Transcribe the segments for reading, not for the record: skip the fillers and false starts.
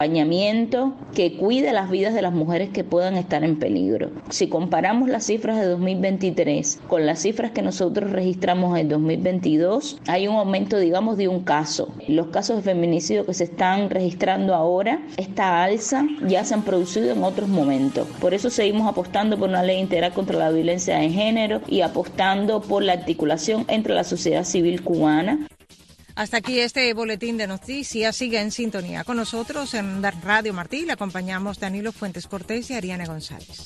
acompañamiento que cuide las vidas de las mujeres que puedan estar en peligro. Si comparamos las cifras de 2023 con las cifras que nosotros registramos en 2022, hay un aumento, digamos, de un caso. Los casos de feminicidio que se están registrando ahora, esta alza ya se han producido en otros momentos. Por eso seguimos apostando por una ley integral contra la violencia de género y apostando por la articulación entre la sociedad civil cubana. Hasta aquí este boletín de noticias. Sigue en sintonía con nosotros en Radio Martí. Le acompañamos Danilo Fuentes Cortés y Ariane González.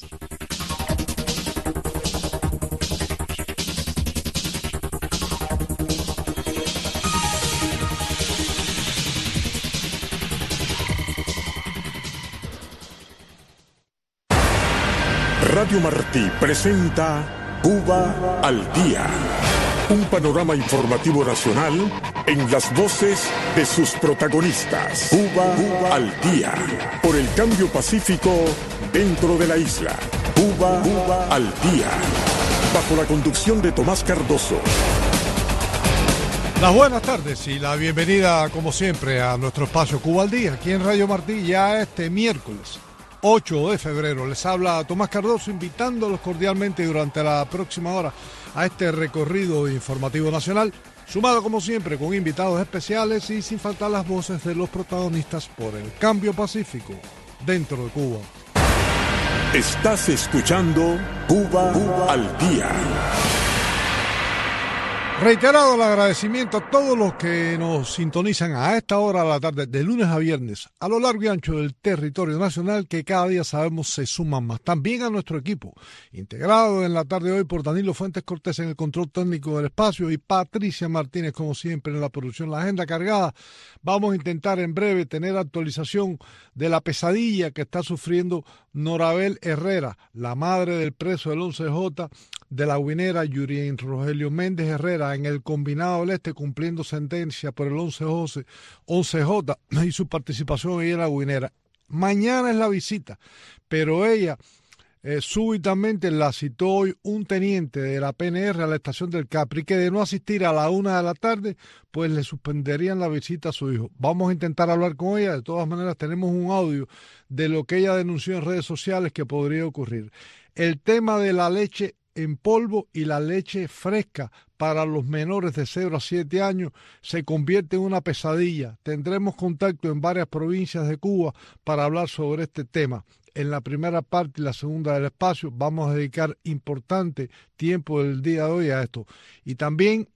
Radio Martí presenta Cuba al Día. Un panorama informativo nacional en las voces de sus protagonistas. Cuba al Día. Por el cambio pacífico dentro de la isla. Cuba al Día. Bajo la conducción de Tomás Cardoso. Las buenas tardes y la bienvenida, como siempre, a nuestro espacio Cuba al Día, aquí en Radio Martí, ya este miércoles 8 de febrero. Les habla Tomás Cardoso, invitándolos cordialmente durante la próxima hora a este recorrido informativo nacional, sumado como siempre con invitados especiales y sin faltar las voces de los protagonistas por el cambio pacífico dentro de Cuba. Estás escuchando Cuba al Día. Reiterado el agradecimiento a todos los que nos sintonizan a esta hora de la tarde, de lunes a viernes, a lo largo y ancho del territorio nacional, que cada día sabemos se suman más. También a nuestro equipo, integrado en la tarde de hoy por Danilo Fuentes Cortés en el control técnico del espacio y Patricia Martínez, como siempre, en la producción. La agenda cargada. Vamos a intentar en breve tener actualización de la pesadilla que está sufriendo Norabel Herrera, la madre del preso del 11J, de la guinera Yurien Rogelio Méndez Herrera, en el Combinado del Este, cumpliendo sentencia por el 11J y su participación ahí en la guinera. Mañana es la visita, pero ella súbitamente la citó hoy un teniente de la PNR a la estación del Capri, que de no asistir a la 1 de la tarde, pues le suspenderían la visita a su hijo. Vamos a intentar hablar con ella. De todas maneras, tenemos un audio de lo que ella denunció en redes sociales que podría ocurrir. El tema de la leche en polvo y la leche fresca para los menores de 0 a 7 años se convierte en una pesadilla. Tendremos contacto en varias provincias de Cuba para hablar sobre este tema. En la primera parte y la segunda del espacio vamos a dedicar importante tiempo del día de hoy a esto. Y también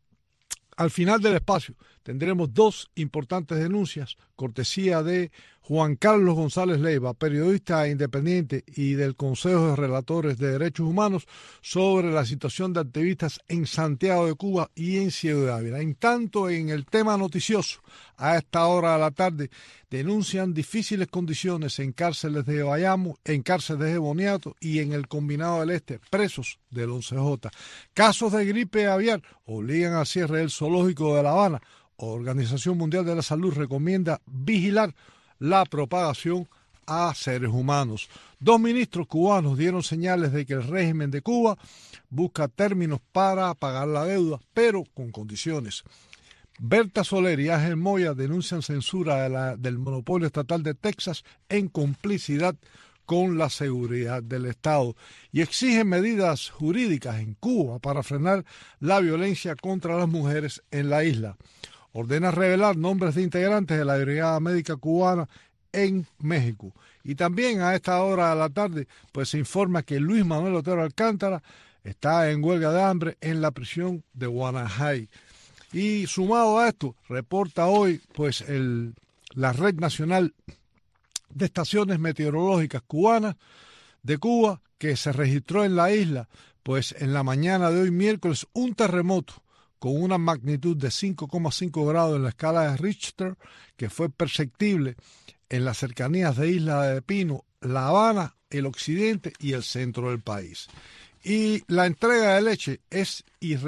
al final del espacio tendremos dos importantes denuncias, cortesía de Juan Carlos González Leiva, periodista independiente y del Consejo de Relatores de Derechos Humanos, sobre la situación de activistas en Santiago de Cuba y en Ciudad Ávila. En tanto, en el tema noticioso, a esta hora de la tarde, denuncian difíciles condiciones en cárceles de Bayamo, en cárceles de Boniato y en el Combinado del Este, presos del 11J. Casos de gripe aviar obligan al cierre del zoológico de La Habana. Organización Mundial de la Salud recomienda vigilar la propagación a seres humanos. 2 ministros cubanos dieron señales de que el régimen de Cuba busca términos para pagar la deuda, pero con condiciones. Berta Soler y Ángel Moya denuncian censura del monopolio estatal de Texas en complicidad con la seguridad del Estado y exigen medidas jurídicas en Cuba para frenar la violencia contra las mujeres en la isla. Ordena revelar nombres de integrantes de la Brigada Médica Cubana en México. Y también a esta hora de la tarde pues se informa que Luis Manuel Otero Alcántara está en huelga de hambre en la prisión de Guanajay. Y sumado a esto, reporta hoy pues la Red Nacional de Estaciones Meteorológicas Cubanas de Cuba, que se registró en la isla pues en la mañana de hoy miércoles un terremoto con una magnitud de 5,5 grados en la escala de Richter, que fue perceptible en las cercanías de Isla de Pino, La Habana, el occidente y el centro del país. Y la entrega de leche es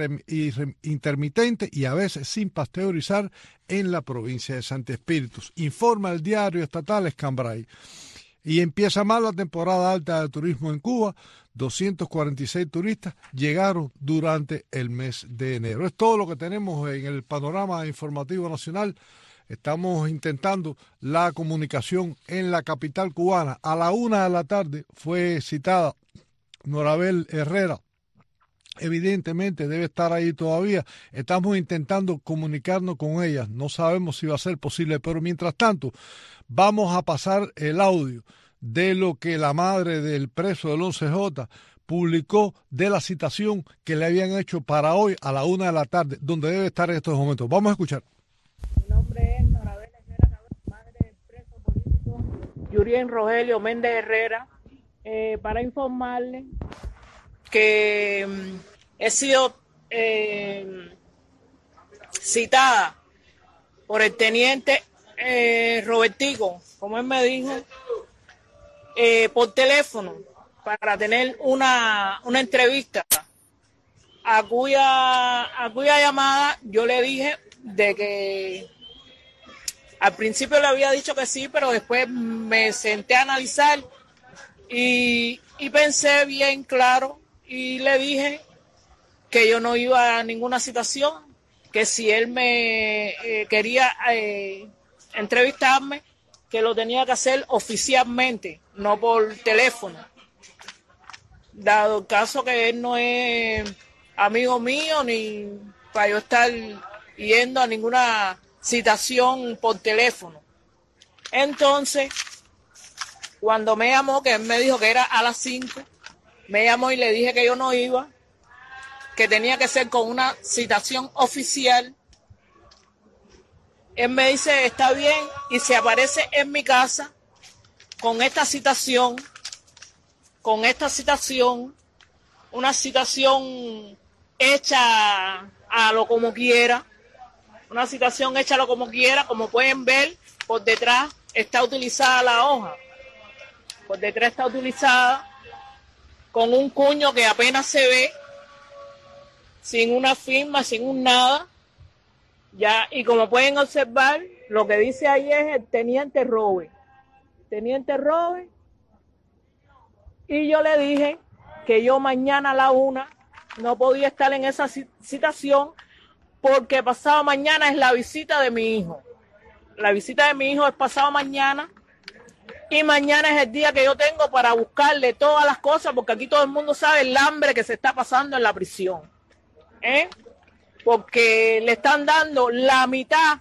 intermitente y a veces sin pasteurizar en la provincia de Santi Espíritus, informa el diario estatal Escambray. Y empieza mal la temporada alta de turismo en Cuba. 246 turistas llegaron durante el mes de enero. Es todo lo que tenemos en el panorama informativo nacional Estamos intentando la comunicación en la capital cubana. A la 1 de la tarde fue citada Norabel Herrera. Evidentemente debe estar ahí todavía. Estamos intentando comunicarnos con ella. No sabemos si va a ser posible, pero mientras tanto vamos a pasar el audio de lo que la madre del preso del 11J publicó de la citación que le habían hecho para hoy a la 1 de la tarde, donde debe estar en estos momentos. Vamos a escuchar. Mi nombre es Norabel Herrera, madre del preso político Yurien Rogelio Méndez Herrera, para informarle que he sido citada por el teniente Robertico, como él me dijo, por teléfono para tener una entrevista, a cuya llamada yo le dije de que al principio le había dicho que sí, pero después me senté a analizar y pensé bien claro y le dije que yo no iba a ninguna citación, que si él me quería entrevistarme, que lo tenía que hacer oficialmente, no por teléfono. Dado el caso que él no es amigo mío, ni para yo estar yendo a ninguna citación por teléfono. Entonces, cuando me llamó, que él me dijo que era a las 5, me llamó y le dije que yo no iba, que tenía que ser con una citación oficial. Él me dice, está bien, y se aparece en mi casa con esta citación, una citación hecha a lo como quiera, como pueden ver, por detrás está utilizada la hoja, con un cuño que apenas se ve, sin una firma, sin un nada, ya, y como pueden observar, lo que dice ahí es el teniente Robe, y yo le dije que yo mañana a la 1 no podía estar en esa citación porque pasado mañana es la visita de mi hijo. La visita de mi hijo es pasado mañana y mañana es el día que yo tengo para buscarle todas las cosas, porque aquí todo el mundo sabe el hambre que se está pasando en la prisión, porque le están dando la mitad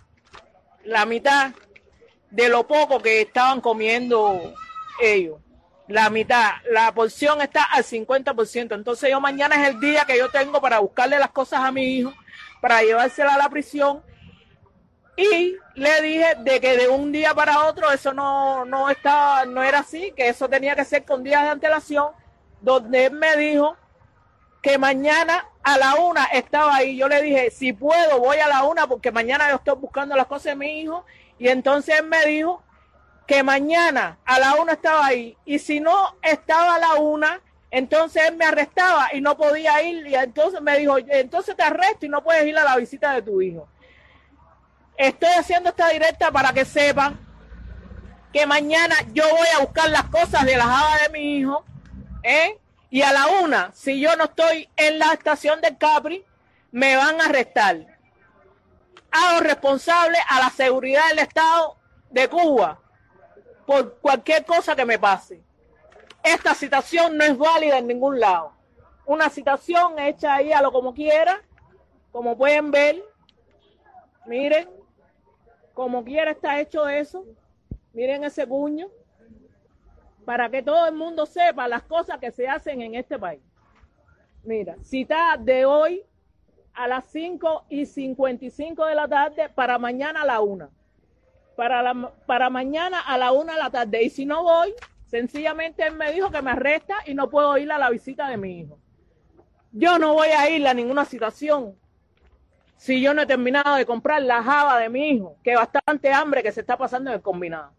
de lo poco que estaban comiendo ellos. La mitad, la porción está al 50%. Entonces yo mañana es el día que yo tengo para buscarle las cosas a mi hijo, para llevársela a la prisión. Y le dije de que de un día para otro eso no era así, que eso tenía que ser con días de antelación, donde él me dijo que mañana a la 1 estaba ahí. Yo le dije, si puedo, voy a la 1 porque mañana yo estoy buscando las cosas de mi hijo. Y entonces él me dijo que mañana a la 1 estaba ahí, y si no estaba a la 1, entonces él me arrestaba y no podía ir, y entonces me dijo, entonces te arresto y no puedes ir a la visita de tu hijo. Estoy haciendo esta directa para que sepan que mañana yo voy a buscar las cosas de la java de mi hijo, y a la 1, si yo no estoy en la estación del Capri, me van a arrestar. Hago responsable a la seguridad del Estado de Cuba por cualquier cosa que me pase. Esta citación no es válida en ningún lado. Una citación hecha ahí a lo como quiera, como pueden ver. Miren, como quiera está hecho eso. Miren ese puño. Para que todo el mundo sepa las cosas que se hacen en este país. Mira, cita de hoy a las 5:55 de la tarde para mañana a la 1. Para mañana a la 1 de la tarde. Y si no voy, sencillamente él me dijo que me arresta y no puedo ir a la visita de mi hijo. Yo no voy a ir a ninguna citación si yo no he terminado de comprar la java de mi hijo, que bastante hambre que se está pasando en el combinado.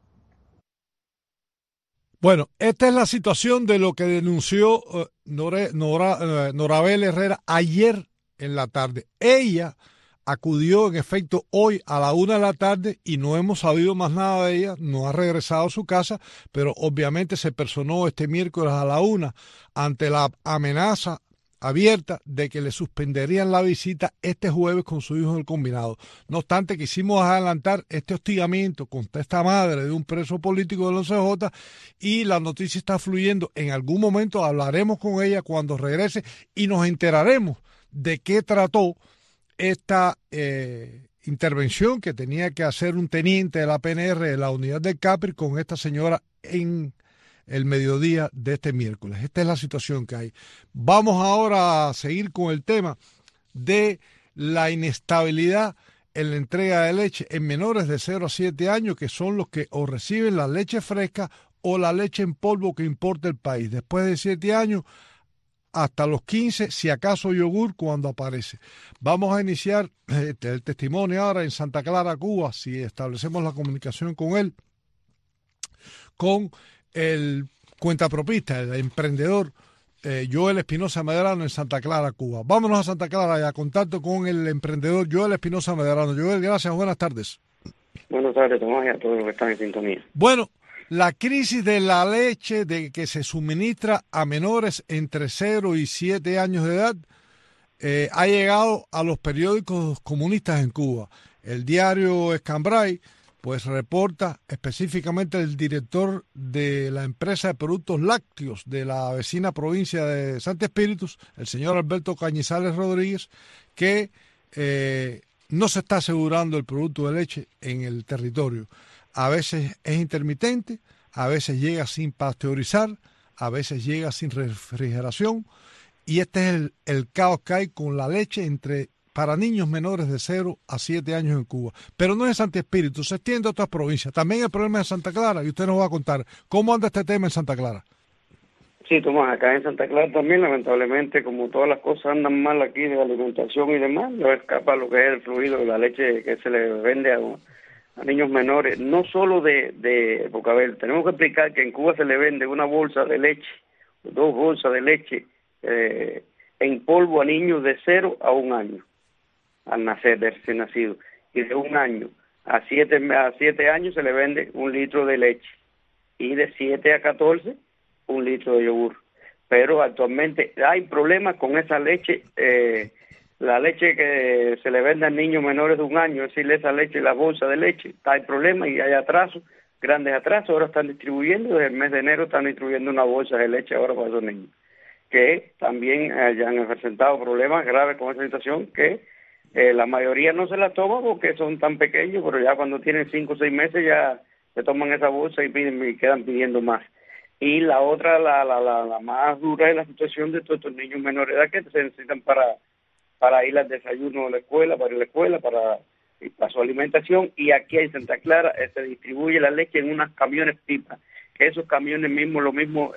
Bueno, esta es la situación de lo que denunció Norabel Herrera ayer en la tarde. Ella acudió en efecto hoy a la 1 de la tarde y no hemos sabido más nada de ella, no ha regresado a su casa, pero obviamente se personó este miércoles a la 1 ante la amenaza abierta de que le suspenderían la visita este jueves con su hijo en el combinado. No obstante, quisimos adelantar este hostigamiento contra esta madre de un preso político del 11J y la noticia está fluyendo. En algún momento hablaremos con ella cuando regrese y nos enteraremos de qué trató esta intervención que tenía que hacer un teniente de la PNR de la unidad del Capri con esta señora en el mediodía de este miércoles. Esta es la situación que hay. Vamos ahora a seguir con el tema de la inestabilidad en la entrega de leche en menores de 0 a 7 años, que son los que o reciben la leche fresca o la leche en polvo que importa el país. Después de 7 años, hasta los 15, si acaso yogur cuando aparece. Vamos a iniciar el testimonio ahora en Santa Clara, Cuba, si establecemos la comunicación con él, con el cuentapropista, el emprendedor Joel Espinosa Medrano en Santa Clara, Cuba. Vámonos a Santa Clara y a contacto con el emprendedor Joel Espinosa Medrano. Joel, gracias, buenas tardes. Buenas tardes, Tomás, y a todos los que están en sintonía. Bueno, la crisis de la leche que se suministra a menores entre 0 y 7 años de edad ha llegado a los periódicos comunistas en Cuba. El diario Escambray pues reporta específicamente el director de la empresa de productos lácteos de la vecina provincia de Santo Espíritus, el señor Alberto Cañizales Rodríguez, que no se está asegurando el producto de leche en el territorio. A veces es intermitente, a veces llega sin pasteurizar, a veces llega sin refrigeración, y este es el caos que hay con la leche para niños menores de 0 a 7 años en Cuba. Pero no es en Santo Espíritu, se extiende a otras provincias. También el problema es en Santa Clara, y usted nos va a contar cómo anda este tema en Santa Clara. Sí, Tomás, acá en Santa Clara también, lamentablemente, como todas las cosas andan mal aquí de alimentación y demás, no escapa lo que es el fluido de la leche que se le vende a niños menores, no solo porque a ver, tenemos que explicar que en Cuba se le vende una bolsa de leche, 2 bolsas de leche en polvo a niños de 0 a 1 año. Al nacer, de recién nacido, y de 1 año a 7 años se le vende 1 litro de leche, y de 7 a 14 1 litro de yogur. Pero actualmente hay problemas con esa leche, la leche que se le vende a niños menores de 1 año, es decir, esa leche, la bolsa de leche, hay problemas y hay atrasos, grandes atrasos. Ahora están distribuyendo, desde el mes de enero están distribuyendo una bolsa de leche ahora para esos niños, que también ya han presentado problemas graves con esa situación, que la mayoría no se la toma porque son tan pequeños, pero ya cuando tienen 5 o 6 meses ya se toman esa bolsa y quedan pidiendo más. Y la otra, la más dura es la situación de todos estos niños menores de edad que se necesitan para ir al desayuno de la escuela, para ir a la escuela, para su alimentación. Y aquí en Santa Clara se distribuye la leche en unos camiones pipa, que esos camiones mismos lo mismo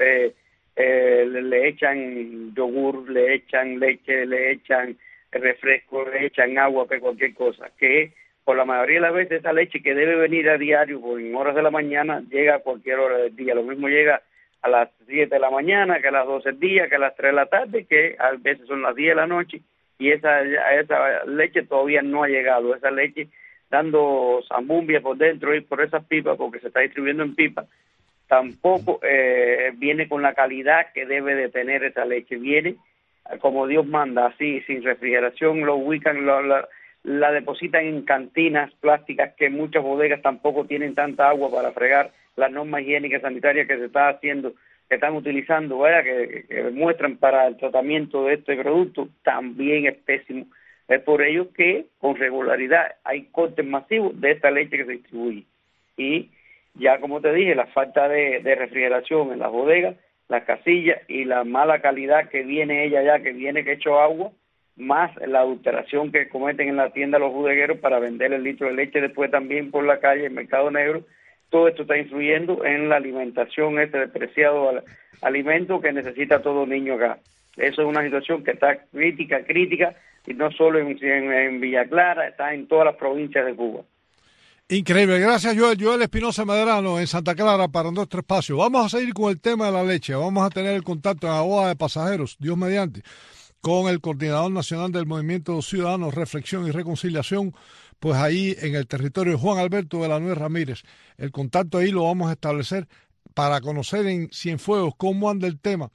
le echan yogur, le echan leche, le echan refresco, le echan agua, que cualquier cosa, que por la mayoría de las veces esa leche que debe venir a diario en horas de la mañana llega a cualquier hora del día. Lo mismo llega a las 7 de la mañana, que a las 12 del día, que a las 3 de la tarde, que a veces son las 10 de la noche, y esa leche todavía no ha llegado. Esa leche dando zambumbia por dentro y por esas pipas, porque se está distribuyendo en pipas, tampoco viene con la calidad que debe de tener esa leche. Viene como Dios manda, así, sin refrigeración, lo ubican, la depositan en cantinas plásticas, que muchas bodegas tampoco tienen tanta agua para fregar las normas higiénicas sanitarias que se está haciendo, que están utilizando, ¿verdad? Que muestran para el tratamiento de este producto, también es pésimo. Es por ello que con regularidad hay cortes masivos de esta leche que se distribuye. Y ya como te dije, la falta de refrigeración en las bodegas, las casillas y la mala calidad que viene ella ya, que viene que hecho agua, más la adulteración que cometen en la tienda los bodegueros para vender el litro de leche después también por la calle, el mercado negro. Todo esto está influyendo en la alimentación, este despreciado alimento que necesita todo niño acá. Eso es una situación que está crítica, y no solo en Villa Clara, está en todas las provincias de Cuba. Increíble, gracias Joel Espinosa Medrano en Santa Clara para nuestro espacio. Vamos a seguir con el tema de la leche, vamos a tener el contacto en la boda de pasajeros, Dios mediante, con el coordinador nacional del Movimiento Ciudadano, Reflexión y Reconciliación, pues ahí en el territorio Juan Alberto de la Nuez Ramírez. El contacto ahí lo vamos a establecer para conocer en Cienfuegos cómo anda el tema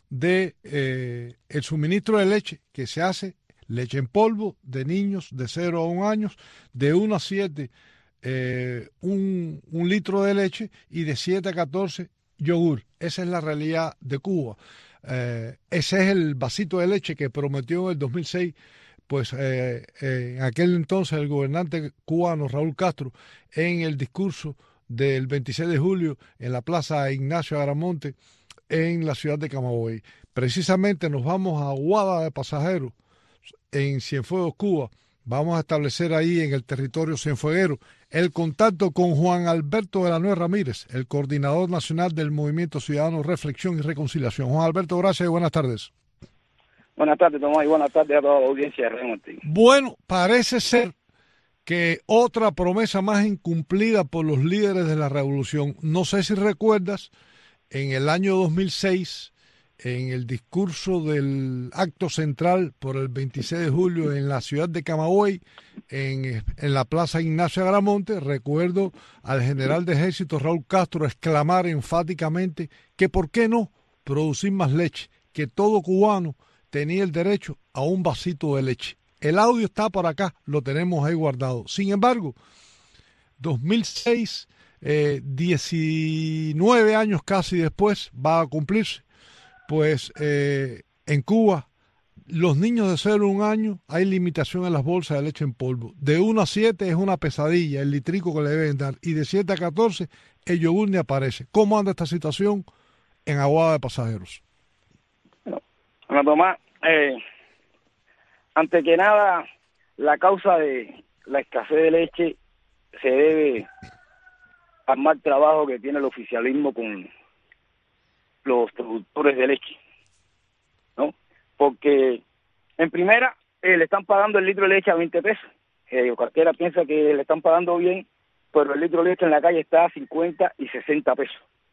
de el suministro de leche que se hace, leche en polvo de niños de 0 a 1 año, de 1 a 7 un litro de leche y de 7 a 14 yogur. Esa es la realidad de Cuba. Ese es el vasito de leche que prometió en el 2006, pues en aquel entonces el gobernante cubano Raúl Castro, en el discurso del 26 de julio en la Plaza Ignacio Agramonte en la ciudad de Camagüey. Precisamente nos vamos a Aguada de Pasajeros en Cienfuegos, Cuba. Vamos a establecer ahí en el territorio cienfueguero el contacto con Juan Alberto de la Nuez Ramírez, el coordinador nacional del Movimiento Ciudadano Reflexión y Reconciliación. Juan Alberto, gracias y buenas tardes. Buenas tardes, Tomás, y buenas tardes a toda la audiencia de Radio Martín. Bueno, parece ser que otra promesa más incumplida por los líderes de la revolución. No sé si recuerdas, en el año 2006, en el discurso del acto central por el 26 de julio en la ciudad de Camagüey, en la Plaza Ignacio Agramonte, recuerdo al general de ejército Raúl Castro exclamar enfáticamente que por qué no producir más leche, que todo cubano tenía el derecho a un vasito de leche. El audio está por acá, lo tenemos ahí guardado. Sin embargo, 2006, 19 años casi después, va a cumplirse, pues en Cuba, los niños de 0 a 1 año, hay limitación en las bolsas de leche en polvo. De 1 a 7 es una pesadilla, el litrico que le deben dar. Y de 7 a 14, el yogur ni aparece. ¿Cómo anda esta situación en Aguada de Pasajeros? Bueno, Tomás, antes que nada, la causa de la escasez de leche se debe al mal trabajo que tiene el oficialismo con los productores de leche, ¿no? Porque, en primera, le están pagando el litro de leche a 20 pesos. Cualquiera piensa que le están pagando bien, pero el litro de leche en la calle está a 50 y 60 pesos.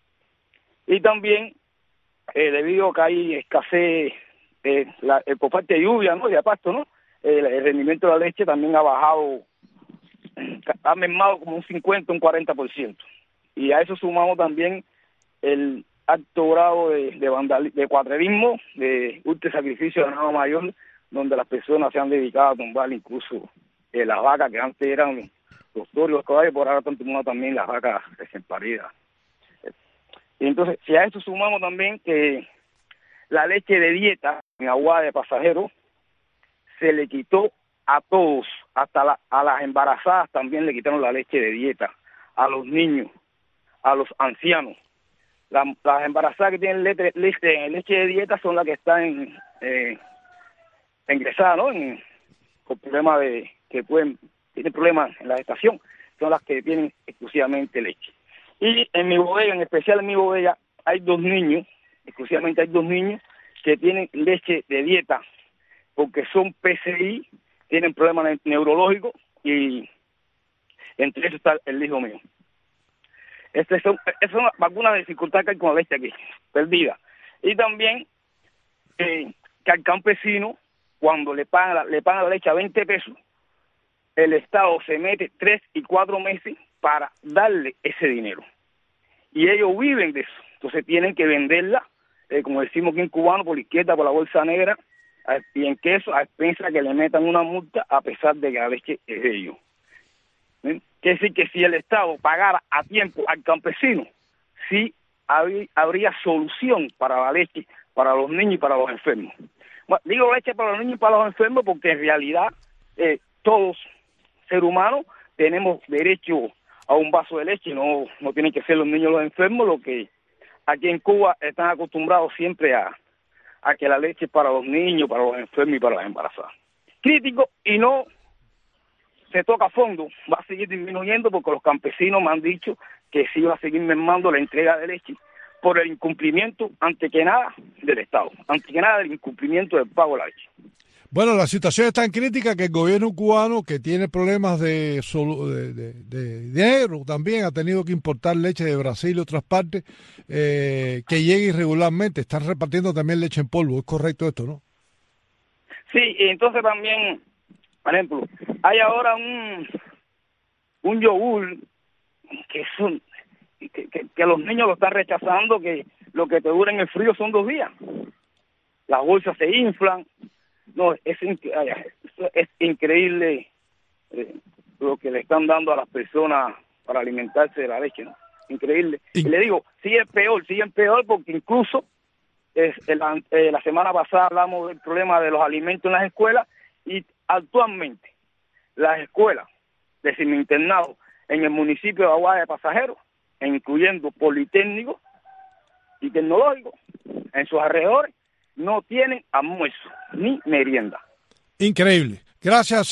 Y también, debido a que hay escasez por parte de lluvia, ¿no?, de pasto, ¿no?, el rendimiento de la leche también ha bajado, ha mermado como un 50, un 40%. Y a eso sumamos también el alto grado de cuatrerismo, de sacrificio de ganado mayor, donde las personas se han dedicado a tumbar incluso las vacas que antes eran los toros y los caballos, por ahora están tumbando también las vacas recién paridas. Y entonces, si a eso sumamos también que la leche de dieta en Aguada de Pasajeros se le quitó a todos, hasta a las embarazadas también le quitaron la leche de dieta, a los niños, a los ancianos. Las embarazadas que tienen leche de dieta son las que están ingresadas, ¿no?, con problemas tienen problemas en la gestación, son las que tienen exclusivamente leche. Y en mi bodega, en especial en mi bodega, hay 2 niños, exclusivamente hay 2 niños que tienen leche de dieta porque son PCI, tienen problemas neurológicos y entre eso está el hijo mío. Esas son algunas dificultades que hay con la leche aquí, perdida. Y también que al campesino, cuando le pagan la leche a 20 pesos, el Estado se mete 3 y 4 meses para darle ese dinero. Y ellos viven de eso. Entonces tienen que venderla, como decimos aquí en cubano, por la izquierda, por la bolsa negra, y en queso, a expensas que le metan una multa a pesar de que la leche es de ellos. Quiere decir que si el Estado pagara a tiempo al campesino, sí habría solución para la leche, para los niños y para los enfermos. Bueno, digo leche para los niños y para los enfermos porque en realidad todos, ser humanos, tenemos derecho a un vaso de leche, no tienen que ser los niños los enfermos, lo que aquí en Cuba están acostumbrados siempre a que la leche es para los niños, para los enfermos y para las embarazadas. Crítico, y no se toca a fondo, va a seguir disminuyendo porque los campesinos me han dicho que sí va a seguir mermando la entrega de leche por el incumplimiento, ante que nada, del Estado, ante que nada del incumplimiento del pago de la leche. Bueno, la situación es tan crítica que el gobierno cubano, que tiene problemas de dinero, también ha tenido que importar leche de Brasil y otras partes, que llegue irregularmente. Están repartiendo también leche en polvo. ¿Es correcto esto, no? Sí, y entonces también, por ejemplo, hay ahora un yogur que los niños lo están rechazando, que lo que te dura en el frío son 2 días. las bolsas se inflan. No, es increíble lo que le están dando a las personas para alimentarse de la leche, ¿no? Increíble. Y le digo, siguen peor porque incluso la semana pasada hablamos del problema de los alimentos en las escuelas y actualmente las escuelas de semi-internado en el municipio de Aguada de Pasajeros, incluyendo Politécnico y Tecnológico, en sus alrededores, no tienen almuerzo ni merienda. Increíble. Gracias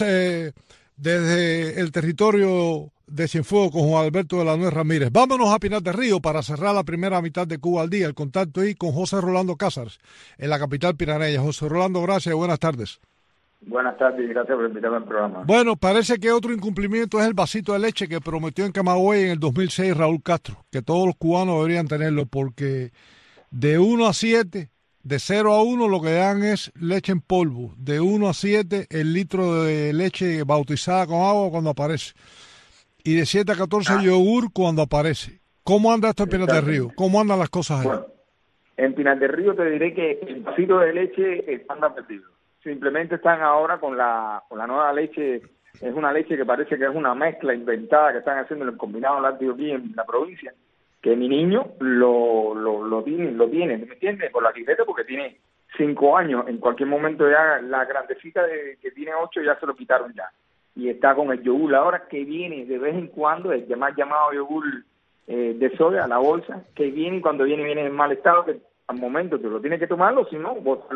desde el territorio de Cienfuegos con Juan Alberto de la Nuez Ramírez. Vámonos a Pinar del Río para cerrar la primera mitad de Cuba al Día. El contacto ahí con José Rolando Cázares, en la capital pinareña. José Rolando, gracias y buenas tardes. Buenas tardes y gracias por invitarme al programa. Bueno, parece que otro incumplimiento es el vasito de leche que prometió en Camagüey en el 2006 Raúl Castro, que todos los cubanos deberían tenerlo, porque de 1 a 7, de 0 a 1 lo que dan es leche en polvo, de 1 a 7 el litro de leche bautizada con agua cuando aparece, y de 7 a 14 yogur cuando aparece. ¿Cómo anda esto en Pinar del Río? ¿Cómo andan las cosas ahí? Bueno, en Pinar del Río te diré que el vasito de leche anda perdido. Simplemente están ahora con la nueva leche. Es una leche que parece que es una mezcla inventada que están haciendo el combinado lácteo aquí en la provincia, que mi niño lo tiene, ¿me entiendes? Por la libreta, porque tiene 5 años. En cualquier momento ya la grandecita que tiene 8 ya se lo quitaron ya. Y está con el yogur ahora, que viene de vez en cuando, el más llamado yogur de soya, la bolsa, que viene y cuando viene en mal estado, que al momento tú lo tienes que tomarlo, si no, vos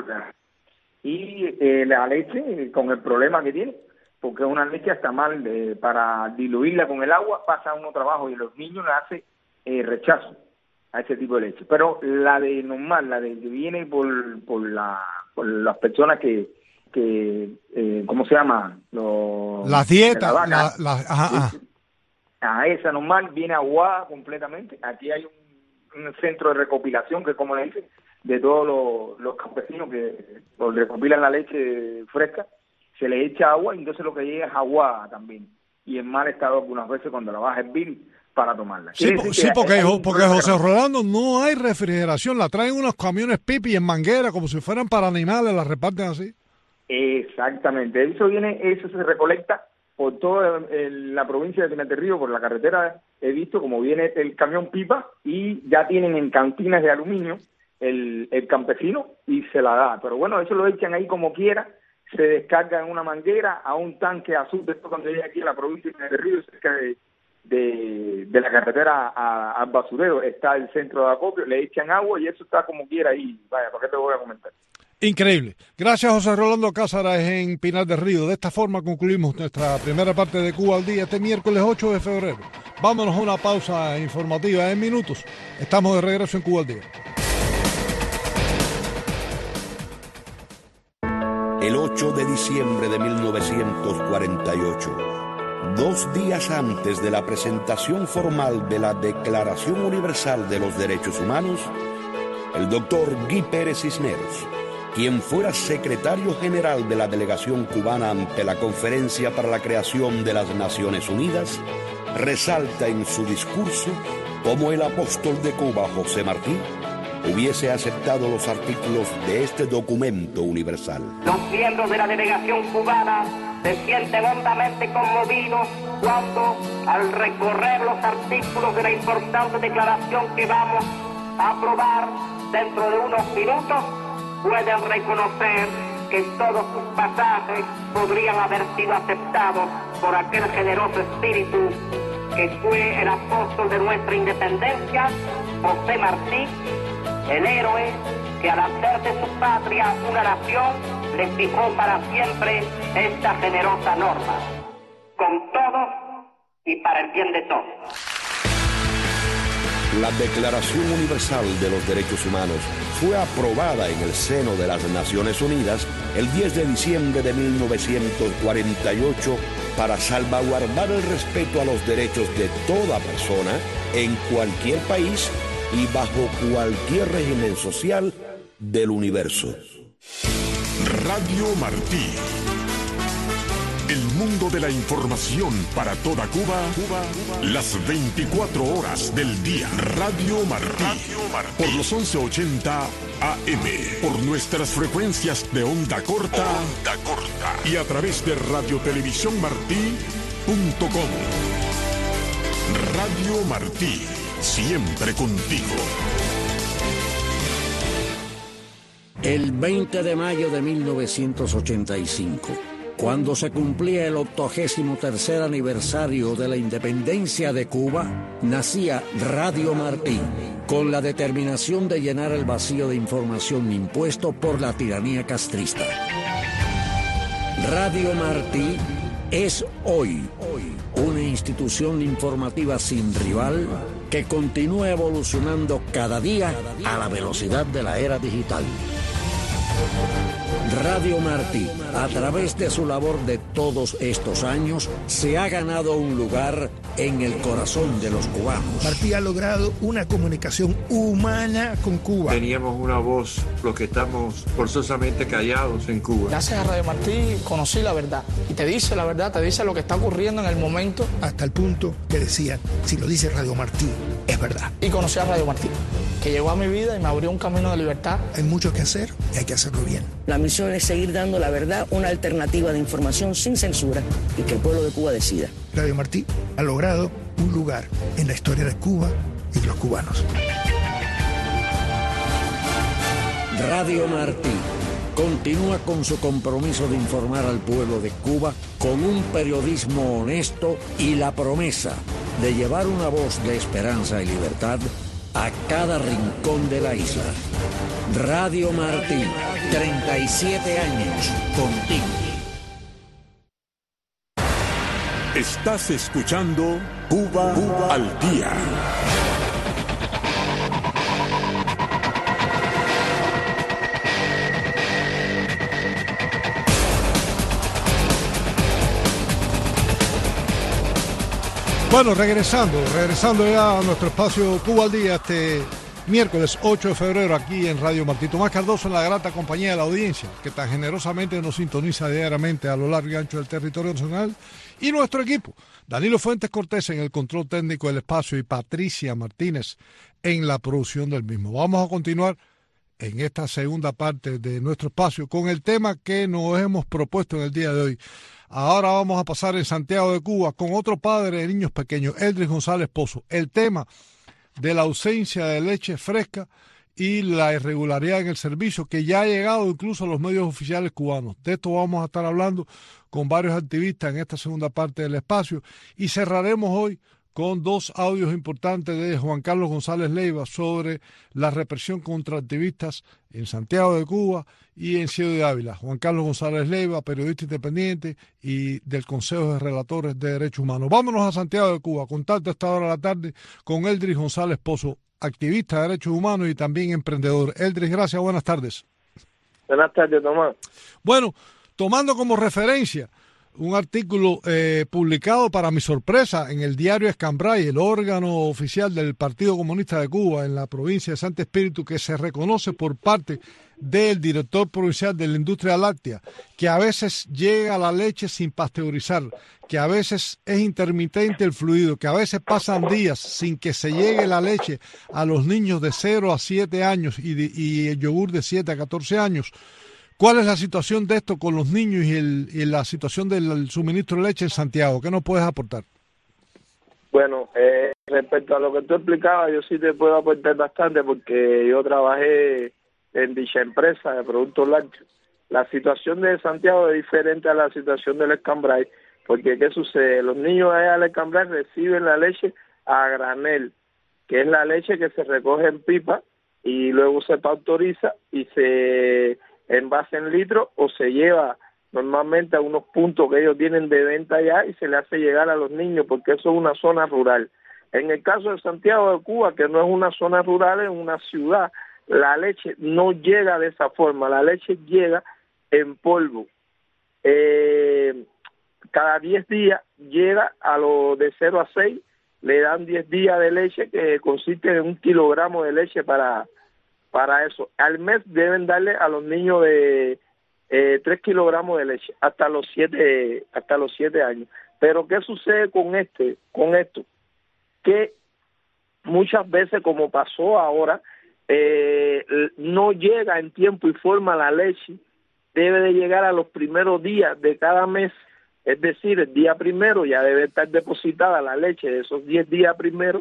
y la leche con el problema que tiene, porque es una leche hasta mal para diluirla con el agua, pasa uno trabajo y los niños le hace rechazo a ese tipo de leche. Pero la de normal, la de que viene por las personas que ¿cómo se llama? Las dietas, a esa normal viene aguada completamente. Aquí hay un centro de recopilación, que como le dicen, de todos los campesinos que recopilan la leche fresca, se le echa agua y entonces lo que llega es aguada también, y en mal estado algunas veces cuando la vas a hervir para tomarla. Sí, porque José Rolando, no hay refrigeración, la traen unos camiones pipi en manguera como si fueran para animales, la reparten así. Exactamente, eso se recolecta por toda la provincia de Pinar del Río, por la carretera. He visto como viene el camión pipa y ya tienen en cantinas de aluminio el campesino y se la da. Pero bueno, eso lo echan ahí como quiera, se descarga en una manguera a un tanque azul. Después cuando llega aquí a la provincia de Pinar del Río, cerca de la carretera al basurero, está el centro de acopio, le echan agua y eso está como quiera ahí. Vaya, ¿por qué te voy a comentar? Increíble. Gracias, José Rolando Cázares en Pinar del Río. De esta forma concluimos nuestra primera parte de Cuba al Día este miércoles 8 de febrero. Vámonos a una pausa informativa en minutos. Estamos de regreso en Cuba al Día. El 8 de diciembre de 1948, 2 días antes de la presentación formal de la Declaración Universal de los Derechos Humanos, el doctor Guy Pérez Cisneros, quien fuera secretario general de la delegación cubana ante la Conferencia para la Creación de las Naciones Unidas, resalta en su discurso cómo el apóstol de Cuba, José Martí, hubiese aceptado los artículos de este documento universal. Los miembros de la delegación cubana se sienten hondamente conmovidos cuando, al recorrer los artículos de la importante declaración que vamos a aprobar dentro de unos minutos, pueden reconocer que todos sus pasajes podrían haber sido aceptados por aquel generoso espíritu que fue el apóstol de nuestra independencia, José Martí, el héroe que al hacer de su patria una nación le fijó para siempre esta generosa norma, con todos y para el bien de todos. La Declaración Universal de los Derechos Humanos fue aprobada en el seno de las Naciones Unidas el 10 de diciembre de 1948 para salvaguardar el respeto a los derechos de toda persona en cualquier país y bajo cualquier régimen social del universo. Radio Martí. El mundo de la información para toda Cuba, las 24 horas del día. Radio Martí, por los 1180 AM, por nuestras frecuencias de onda corta, y a través de radiotelevisiónmartí.com. Radio Martí, siempre contigo. El 20 de mayo de 1985, cuando se cumplía el 83º aniversario de la independencia de Cuba, nacía Radio Martí, con la determinación de llenar el vacío de información impuesto por la tiranía castrista. Radio Martí es hoy una institución informativa sin rival que continúa evolucionando cada día a la velocidad de la era digital. Radio Martí, a través de su labor de todos estos años, se ha ganado un lugar en el corazón de los cubanos. Martí ha logrado una comunicación humana con Cuba. Teníamos una voz, los que estamos forzosamente callados en Cuba. Gracias a Radio Martí conocí la verdad. Y te dice la verdad, te dice lo que está ocurriendo en el momento. Hasta el punto que decían, si lo dice Radio Martí, es verdad. Y conocí a Radio Martí, que llegó a mi vida y me abrió un camino de libertad. Hay mucho que hacer y hay que hacerlo bien. La misión es seguir dando la verdad, una alternativa de información sin censura y que el pueblo de Cuba decida. Radio Martí ha logrado un lugar en la historia de Cuba y de los cubanos. Radio Martí continúa con su compromiso de informar al pueblo de Cuba con un periodismo honesto y la promesa de llevar una voz de esperanza y libertad a cada rincón de la isla. Radio Martí, 37 años contigo. Estás escuchando Cuba al Día. Bueno, regresando ya a nuestro espacio Cuba al Día este miércoles 8 de febrero aquí en Radio Martí. Tomás Cardoso en la grata compañía de la audiencia que tan generosamente nos sintoniza diariamente a lo largo y ancho del territorio nacional, y nuestro equipo, Danilo Fuentes Cortés en el control técnico del espacio y Patricia Martínez en la producción del mismo. Vamos a continuar en esta segunda parte de nuestro espacio con el tema que nos hemos propuesto en el día de hoy. Ahora vamos a pasar en Santiago de Cuba con otro padre de niños pequeños, Eldris González Pozo. El tema de la ausencia de leche fresca y la irregularidad en el servicio que ya ha llegado incluso a los medios oficiales cubanos. De esto vamos a estar hablando con varios activistas en esta segunda parte del espacio y cerraremos hoy con dos audios importantes de Juan Carlos González Leiva sobre la represión contra activistas en Santiago de Cuba y en Ciego de Ávila. Juan Carlos González Leiva, periodista independiente y del Consejo de Relatores de Derechos Humanos. Vámonos a Santiago de Cuba, contacto a esta hora de la tarde con Eldris González Pozo, activista de derechos humanos y también emprendedor. Eldris, gracias, buenas tardes. Buenas tardes, Tomás. Bueno, tomando como referencia un artículo publicado para mi sorpresa en el diario Escambray, el órgano oficial del Partido Comunista de Cuba en la provincia de Santo Espíritu, que se reconoce por parte del director provincial de la industria láctea, que a veces llega la leche sin pasteurizar, que a veces es intermitente el fluido, que a veces pasan días sin que se llegue la leche a los niños de 0 a 7 años y el yogur de 7 a 14 años. ¿Cuál es la situación de esto con los niños y la situación del suministro de leche en Santiago? ¿Qué nos puedes aportar? Bueno, respecto a lo que tú explicabas, yo sí te puedo aportar bastante porque yo trabajé en dicha empresa de productos lácteos. La situación de Santiago es diferente a la situación del Escambray, porque ¿qué sucede? Los niños allá del Escambray reciben la leche a granel, que es la leche que se recoge en pipa y luego se pasteuriza y se envase en litros o se lleva normalmente a unos puntos que ellos tienen de venta allá y se le hace llegar a los niños porque eso es una zona rural. En el caso de Santiago de Cuba, que no es una zona rural, es una ciudad, la leche no llega de esa forma, la leche llega en polvo. Cada 10 días llega a los de 0 a 6, le dan 10 días de leche que consiste en 1 kilogramo de leche para eso. Al mes deben darle a los niños de 3 kilogramos de leche hasta los 7 años. Pero ¿qué sucede con esto? Que muchas veces, como pasó ahora, no llega en tiempo y forma la leche. Debe de llegar a los primeros días de cada mes, es decir, el día primero ya debe estar depositada la leche de esos 10 días primeros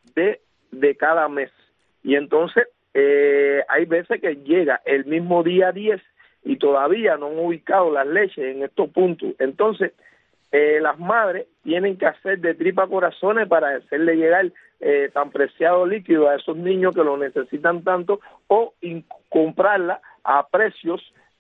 de cada mes. Y entonces hay veces que llega el mismo día 10 y todavía no han ubicado las leches en estos puntos. Entonces las madres tienen que hacer de tripa corazones para hacerle llegar tan preciado líquido a esos niños que lo necesitan tanto, o comprarla a precios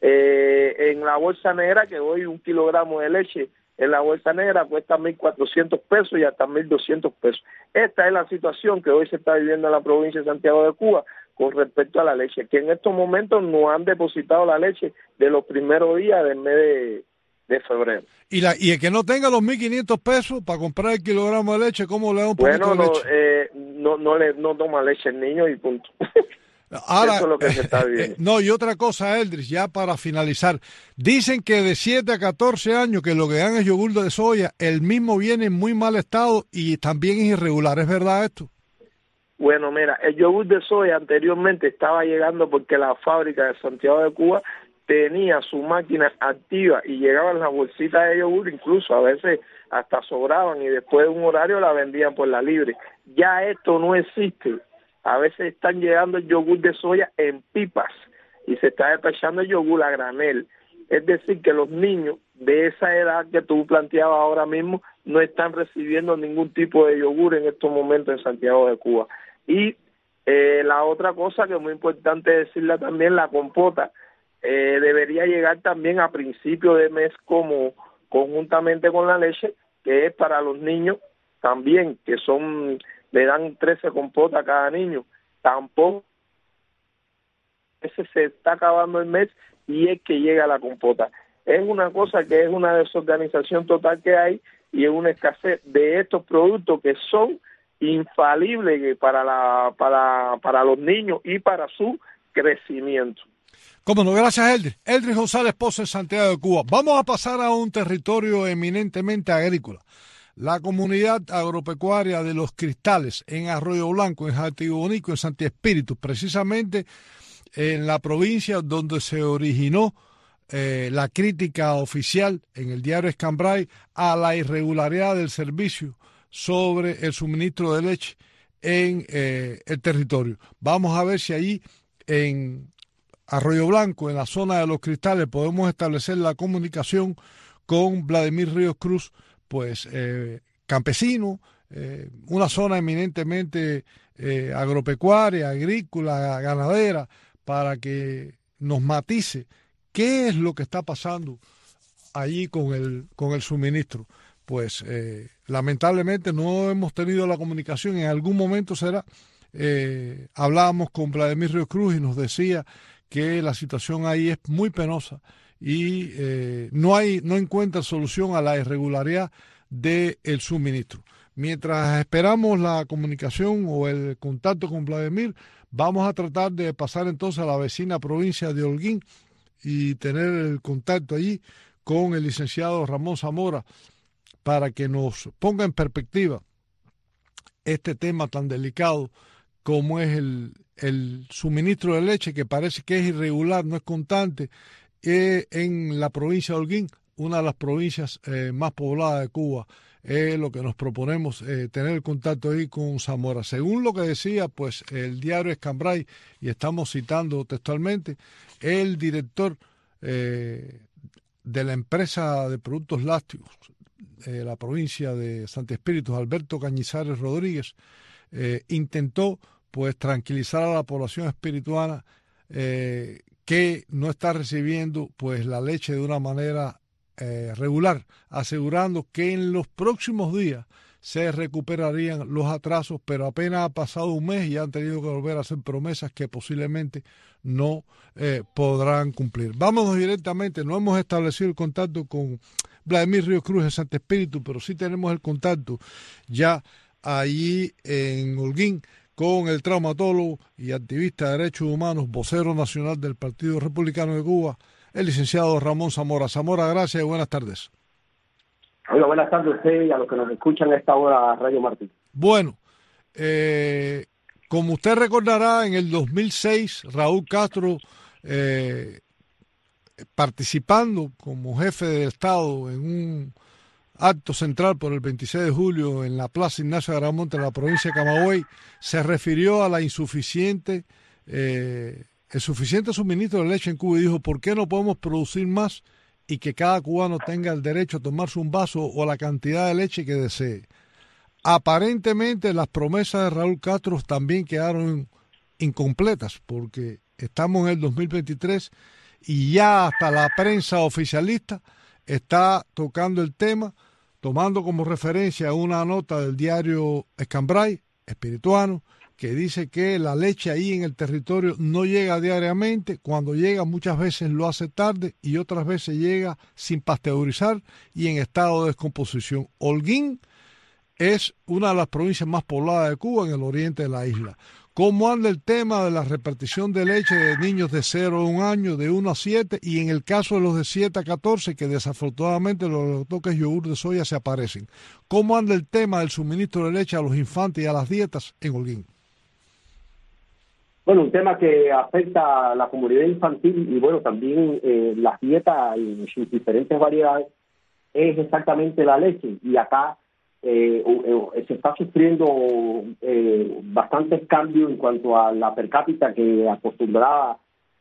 en la bolsa negra, que hoy 1 kilogramo de leche en la bolsa negra cuesta 1.400 pesos y hasta 1.200 pesos. Esta es la situación que hoy se está viviendo en la provincia de Santiago de Cuba con respecto a la leche, que en estos momentos no han depositado la leche de los primeros días del mes de febrero. Y el que no tenga los 1.500 pesos para comprar el kilogramo de leche, ¿cómo le da un poquito de leche? No toma leche el niño y punto. Ahora, eso es lo que se está viviendo. No, y otra cosa, Eldris, ya para finalizar. Dicen que de 7 a 14 años que lo que dan es yogur de soya, el mismo viene en muy mal estado y también es irregular. ¿Es verdad esto? Bueno, mira, el yogur de soya anteriormente estaba llegando porque la fábrica de Santiago de Cuba tenía su máquina activa y llegaban las bolsitas de yogur, incluso a veces hasta sobraban, y después de un horario la vendían por la libre. Ya esto no existe. A veces están llegando el yogur de soya en pipas y se está despachando el yogur a granel. Es decir, que los niños de esa edad que tú planteabas ahora mismo no están recibiendo ningún tipo de yogur en estos momentos en Santiago de Cuba. Y la otra cosa que es muy importante decirla también, la compota debería llegar también a principio de mes como conjuntamente con la leche, que es para los niños también, que le dan 13 compotas a cada niño. Tampoco ese se está acabando el mes y es que llega la compota. Es una cosa que es una desorganización total que hay, y es una escasez de estos productos que son infalibles para los niños y para su crecimiento. Cómo no, gracias, Eldris. Eldris González Pozo en Santiago de Cuba. Vamos a pasar a un territorio eminentemente agrícola. La comunidad agropecuaria de Los Cristales, en Arroyo Blanco, en Jatibonico, en Santi Espíritu, precisamente en la provincia donde se originó la crítica oficial en el diario Escambray a la irregularidad del servicio sobre el suministro de leche en el territorio. Vamos a ver si allí en Arroyo Blanco, en la zona de Los Cristales, podemos establecer la comunicación con Vladimir Ríos Cruz, pues campesino, una zona eminentemente agropecuaria, agrícola, ganadera, para que nos matice qué es lo que está pasando allí con el suministro. Pues lamentablemente no hemos tenido la comunicación, en algún momento será. Hablábamos con Vladimir Ríos Cruz y nos decía que la situación ahí es muy penosa y no encuentra solución a la irregularidad del suministro. Mientras esperamos la comunicación o el contacto con Vladimir, vamos a tratar de pasar entonces a la vecina provincia de Holguín y tener el contacto allí con el licenciado Ramón Zamora para que nos ponga en perspectiva este tema tan delicado como es el suministro de leche, que parece que es irregular, no es constante, en la provincia de Holguín, una de las provincias más pobladas de Cuba. Es lo que nos proponemos, tener el contacto ahí con Zamora. Según lo que decía pues el diario Escambray, y estamos citando textualmente, el director de la empresa de productos lácteos de la provincia de Santi Espíritu, Alberto Cañizares Rodríguez, intentó pues tranquilizar a la población espirituana que no está recibiendo pues la leche de una manera regular, asegurando que en los próximos días se recuperarían los atrasos, pero apenas ha pasado un mes y han tenido que volver a hacer promesas que posiblemente no podrán cumplir. Vámonos directamente, no hemos establecido el contacto con Vladimir Ríos Cruz de Santi Espíritu, pero sí tenemos el contacto ya allí en Holguín con el traumatólogo y activista de derechos humanos, vocero nacional del Partido Republicano de Cuba, el licenciado Ramón Zamora. Zamora, gracias y buenas tardes. Hola, buenas tardes a usted y a los que nos escuchan a esta hora, Radio Martín. Bueno, como usted recordará, en el 2006, Raúl Castro, participando como jefe del Estado en un acto central por el 26 de julio en la Plaza Ignacio Garamonte de la provincia de Camagüey, se refirió a la el suficiente suministro de leche en Cuba y dijo, ¿por qué no podemos producir más y que cada cubano tenga el derecho a tomarse un vaso o la cantidad de leche que desee? Aparentemente las promesas de Raúl Castro también quedaron incompletas porque estamos en el 2023 y ya hasta la prensa oficialista está tocando el tema, tomando como referencia una nota del diario Escambray, espirituano, que dice que la leche ahí en el territorio no llega diariamente, cuando llega muchas veces lo hace tarde y otras veces llega sin pasteurizar y en estado de descomposición. Holguín es una de las provincias más pobladas de Cuba en el oriente de la isla. ¿Cómo anda el tema de la repartición de leche de niños de 0 a 1 año, de 1 a 7, y en el caso de los de 7 a 14, que desafortunadamente los toques yogur de soya se aparecen? ¿Cómo anda el tema del suministro de leche a los infantes y a las dietas en Holguín? Bueno, un tema que afecta a la comunidad infantil y bueno, también las dietas y sus diferentes variedades es exactamente la leche. Y acá se está sufriendo bastantes cambios en cuanto a la per cápita que acostumbraba,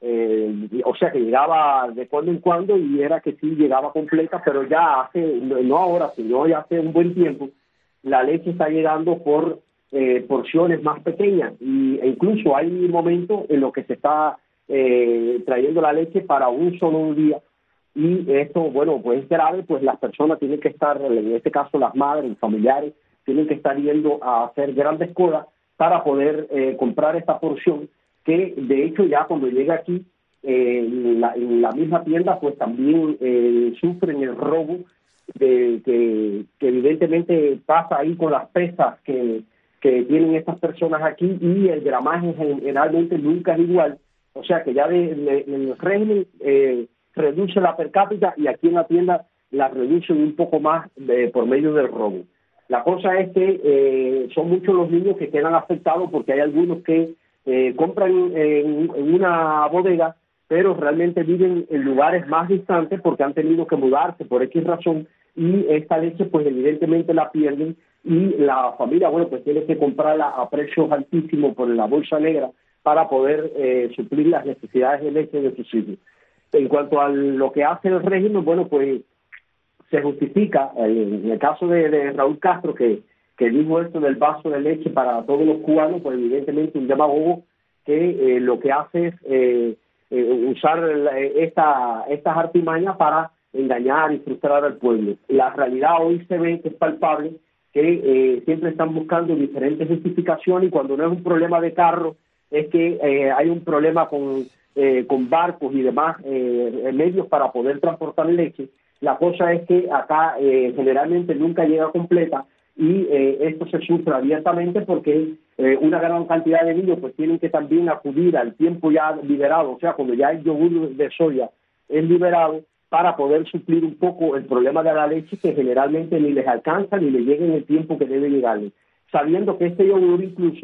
o sea, que llegaba de cuando en cuando y era que sí llegaba completa, pero ya hace, no ahora, sino ya hace un buen tiempo, la leche está llegando por porciones más pequeñas e incluso hay momentos en los que se está trayendo la leche para un solo día. Y esto, bueno, pues es grave, pues las personas tienen que estar, en este caso las madres y familiares, tienen que estar yendo a hacer grandes colas para poder comprar esta porción, que de hecho ya cuando llega aquí, en la misma tienda, pues también sufren el robo que evidentemente pasa ahí con las pesas que tienen estas personas aquí, y el gramaje generalmente nunca es igual, o sea que ya en el régimen reduce la per cápita y aquí en la tienda la reducen un poco más por medio del robo. La cosa es que son muchos los niños que quedan afectados porque hay algunos que compran en una bodega, pero realmente viven en lugares más distantes porque han tenido que mudarse por X razón y esta leche pues evidentemente la pierden y la familia, bueno, pues tiene que comprarla a precios altísimos por la bolsa negra para poder suplir las necesidades de leche de sus hijos. En cuanto a lo que hace el régimen, bueno, pues se justifica, en el caso de Raúl Castro, que dijo esto del vaso de leche para todos los cubanos, pues evidentemente un demagogo que lo que hace es usar estas artimañas para engañar y frustrar al pueblo. La realidad hoy se ve que es palpable, que siempre están buscando diferentes justificaciones y cuando no es un problema de carro, es que hay un problema con barcos y demás medios para poder transportar leche. La cosa es que acá generalmente nunca llega completa y esto se sufre abiertamente porque una gran cantidad de niños pues tienen que también acudir al tiempo ya liberado, o sea, cuando ya el yogur de soya es liberado, para poder suplir un poco el problema de la leche que generalmente ni les alcanza ni les llega en el tiempo que debe llegarle, sabiendo que este yogur incluso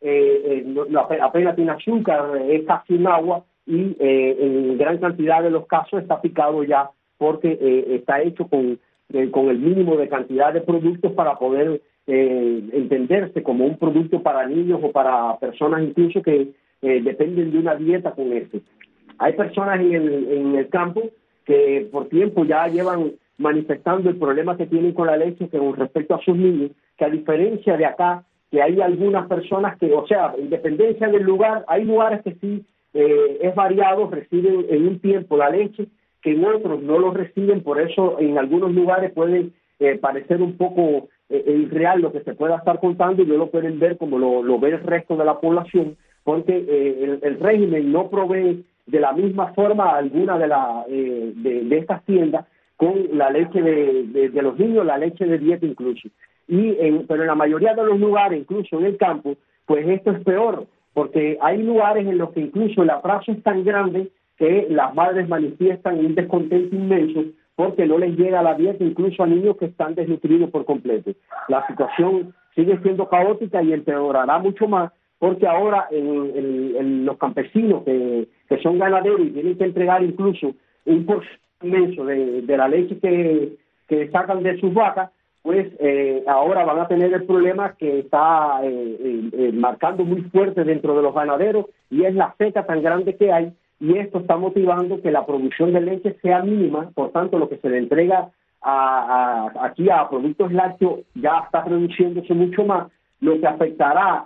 apenas tiene azúcar, es casi un agua y en gran cantidad de los casos está picado ya porque está hecho con el mínimo de cantidad de productos para poder entenderse como un producto para niños o para personas incluso que dependen de una dieta con esto. Hay personas en el campo que por tiempo ya llevan manifestando el problema que tienen con la leche con respecto a sus niños, que a diferencia de acá, que hay algunas personas que, o sea, en dependencia del lugar, hay lugares que sí es variado, reciben en un tiempo la leche, que en otros no lo reciben, por eso en algunos lugares puede parecer un poco irreal lo que se pueda estar contando y no lo pueden ver como lo ve el resto de la población, porque el régimen no provee de la misma forma alguna de estas tiendas con la leche de los niños, la leche de dieta incluso. Pero en la mayoría de los lugares, incluso en el campo, pues esto es peor, porque hay lugares en los que incluso el atraso es tan grande que las madres manifiestan un descontento inmenso porque no les llega la dieta, incluso a niños que están desnutridos por completo. La situación sigue siendo caótica y empeorará mucho más, porque ahora en los campesinos que son ganaderos y tienen que entregar incluso un porcentaje inmenso de la leche que sacan de sus vacas, pues ahora van a tener el problema que está marcando muy fuerte dentro de los ganaderos, y es la seca tan grande que hay, y esto está motivando que la producción de leche sea mínima. Por tanto, lo que se le entrega aquí a productos lácteos ya está reduciéndose mucho más, lo que afectará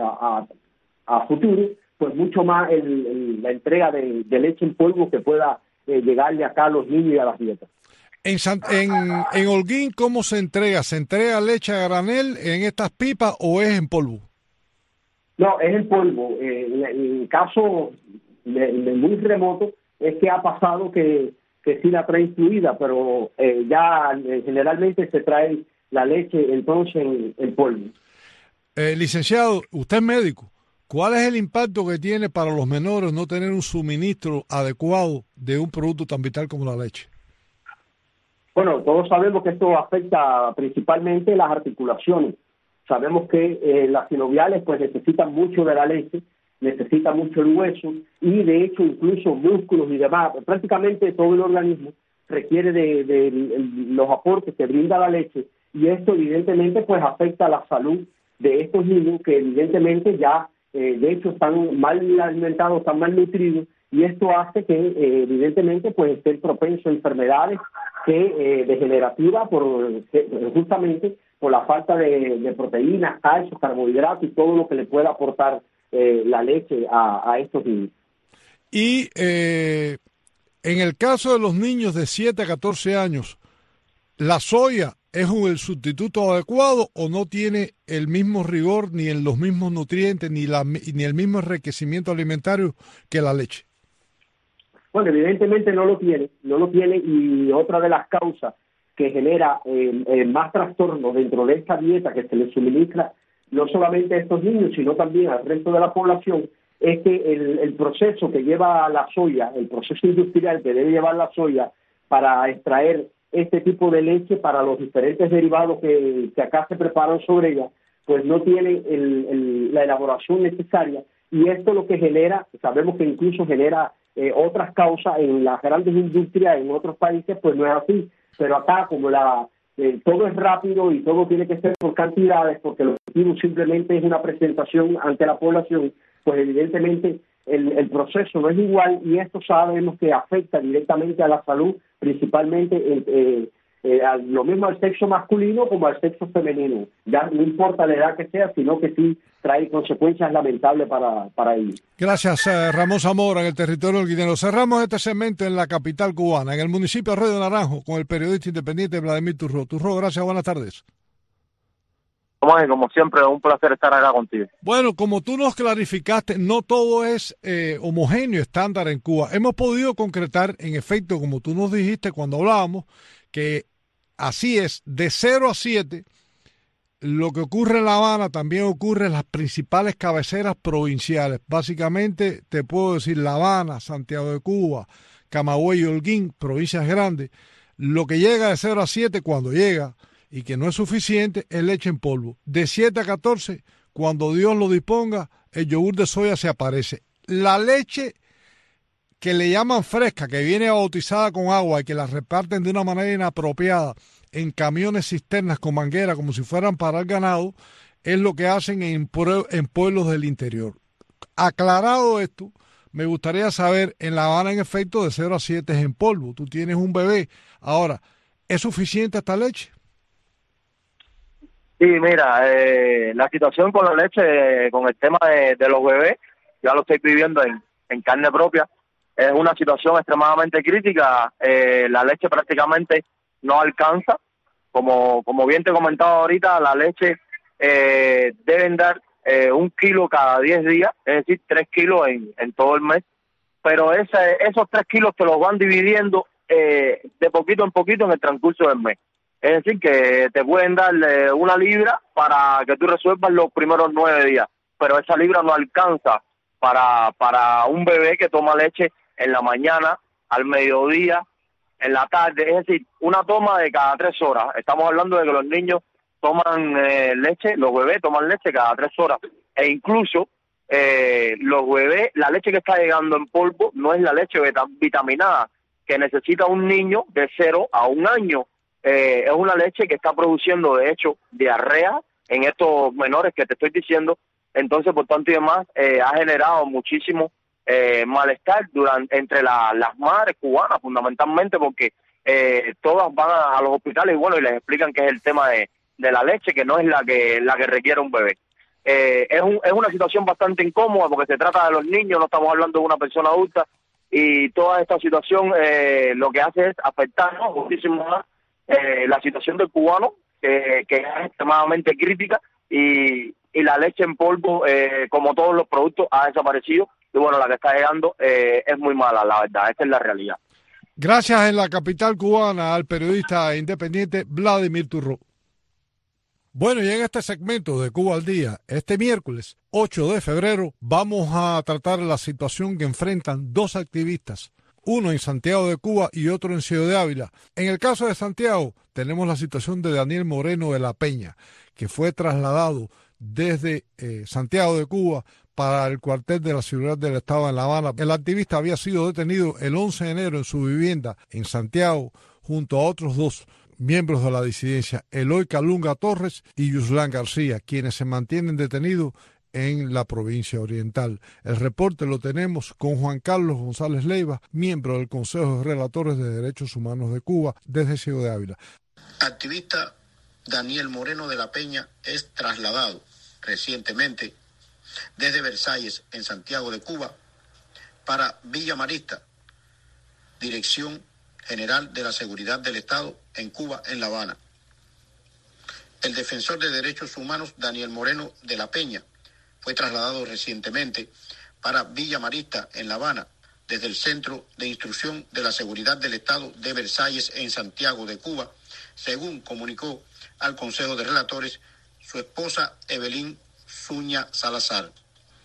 a futuro pues mucho más la entrega de leche en polvo que pueda llegarle acá a los niños y a las dietas. En Holguín, ¿cómo se entrega? ¿Se entrega leche a granel en estas pipas o es en polvo? No, es en polvo. En caso muy remoto es que ha pasado que sí la trae incluida, pero ya generalmente se trae la leche entonces en polvo. Licenciado, usted es médico. ¿Cuál es el impacto que tiene para los menores no tener un suministro adecuado de un producto tan vital como la leche? Bueno, todos sabemos que esto afecta principalmente las articulaciones. Sabemos que las sinoviales pues necesitan mucho de la leche, necesitan mucho el hueso y de hecho incluso músculos y demás. Prácticamente todo el organismo requiere de los aportes que brinda la leche, y esto evidentemente pues afecta a la salud de estos niños que evidentemente ya de hecho están mal alimentados, están mal nutridos, y esto hace que evidentemente pues estén propensos a enfermedades degenerativas justamente por la falta de proteínas, calcio, carbohidratos y todo lo que le pueda aportar la leche a estos niños. Y en el caso de los niños de 7 a 14 años, ¿la soya es el sustituto adecuado o no tiene el mismo rigor, ni en los mismos nutrientes, ni el mismo enriquecimiento alimentario que la leche? Bueno, evidentemente no lo tiene, y otra de las causas que genera más trastornos dentro de esta dieta que se les suministra no solamente a estos niños, sino también al resto de la población, es que el proceso que lleva la soya, el proceso industrial que debe llevar la soya para extraer este tipo de leche para los diferentes derivados que acá se preparan sobre ella, pues no tiene la elaboración necesaria, y esto lo que genera, sabemos que incluso genera otras causas en las grandes industrias en otros países, pues no es así, pero acá como todo es rápido y todo tiene que ser por cantidades, porque el objetivo simplemente es una presentación ante la población, pues evidentemente el proceso no es igual, y esto sabemos que afecta directamente a la salud, principalmente lo mismo al sexo masculino como al sexo femenino. Ya no importa la edad que sea, sino que sí trae consecuencias lamentables para ellos. Gracias, Ramón Zamora, en el territorio holguinero. Cerramos este segmento en la capital cubana, en el municipio de Río de Naranjo, con el periodista independiente Vladimir Turró. Turró, gracias, buenas tardes. Como siempre, un placer estar acá contigo. Bueno, como tú nos clarificaste, no todo es homogéneo, estándar en Cuba. Hemos podido concretar, en efecto, como tú nos dijiste cuando hablábamos, que así es, de 0 a 7, lo que ocurre en La Habana también ocurre en las principales cabeceras provinciales. Básicamente, te puedo decir La Habana, Santiago de Cuba, Camagüey y Holguín, provincias grandes. Lo que llega de 0 a 7, cuando llega, y que no es suficiente, es leche en polvo. De 7 a 14, cuando Dios lo disponga, el yogur de soya se aparece. La leche que le llaman fresca, que viene bautizada con agua y que la reparten de una manera inapropiada en camiones cisternas con manguera como si fueran para el ganado, es lo que hacen en pueblos del interior. Aclarado esto, me gustaría saber, en La Habana en efecto de 0 a 7 es en polvo. Tú tienes un bebé. Ahora, ¿es suficiente esta leche? Sí, mira, la situación con la leche, con el tema de los bebés, ya lo estoy viviendo en carne propia. Es una situación extremadamente crítica. La leche prácticamente no alcanza. Como bien te comentaba ahorita, la leche deben dar 1 kilo cada 10 días, es decir, 3 kilos en todo el mes. Pero esos 3 kilos te los van dividiendo de poquito en poquito en el transcurso del mes. Es decir, que te pueden dar 1 libra para que tú resuelvas los primeros 9 días, pero esa libra no alcanza para un bebé que toma leche en la mañana, al mediodía, en la tarde, es decir, una toma de cada 3 horas. Estamos hablando de que los niños toman leche, los bebés toman leche cada 3 horas, e incluso los bebés, la leche que está llegando en polvo no es la leche vitaminada que necesita un niño de 0 a 1 año. Es una leche que está produciendo, de hecho, diarrea en estos menores que te estoy diciendo. Entonces, por tanto y demás, ha generado muchísimo malestar entre las madres cubanas, fundamentalmente, porque todas van a los hospitales y bueno, y les explican que es el tema de la leche, que no es la que requiere un bebé. Es una situación bastante incómoda porque se trata de los niños, no estamos hablando de una persona adulta, y toda esta situación lo que hace es afectar, ¿no?, muchísimo más la situación del cubano, que es extremadamente crítica, y la leche en polvo, como todos los productos, ha desaparecido, y bueno, la que está llegando es muy mala, la verdad, esta es la realidad. Gracias en la capital cubana al periodista independiente Vladimir Turro. Bueno, y en este segmento de Cuba al Día, este miércoles 8 de febrero, vamos a tratar la situación que enfrentan 2 activistas, uno en Santiago de Cuba y otro en Ciego de Ávila. En el caso de Santiago, tenemos la situación de Daniel Moreno de la Peña, que fue trasladado desde Santiago de Cuba para el cuartel de la Seguridad del Estado en La Habana. El activista había sido detenido el 11 de enero en su vivienda en Santiago, junto a otros 2 miembros de la disidencia, Eloy Calunga Torres y Yuslán García, quienes se mantienen detenidos en la provincia oriental. El reporte lo tenemos con Juan Carlos González Leiva, miembro del Consejo de Relatores de Derechos Humanos de Cuba, desde Ciego de Ávila. Activista Daniel Moreno de la Peña es trasladado recientemente desde Versalles, en Santiago de Cuba, para Villa Marista, Dirección General de la Seguridad del Estado en Cuba, en La Habana. El defensor de derechos humanos Daniel Moreno de la Peña fue trasladado recientemente para Villa Marista, en La Habana, desde el Centro de Instrucción de la Seguridad del Estado de Versalles, en Santiago de Cuba, según comunicó al Consejo de Relatores su esposa Evelyn Zuña Salazar.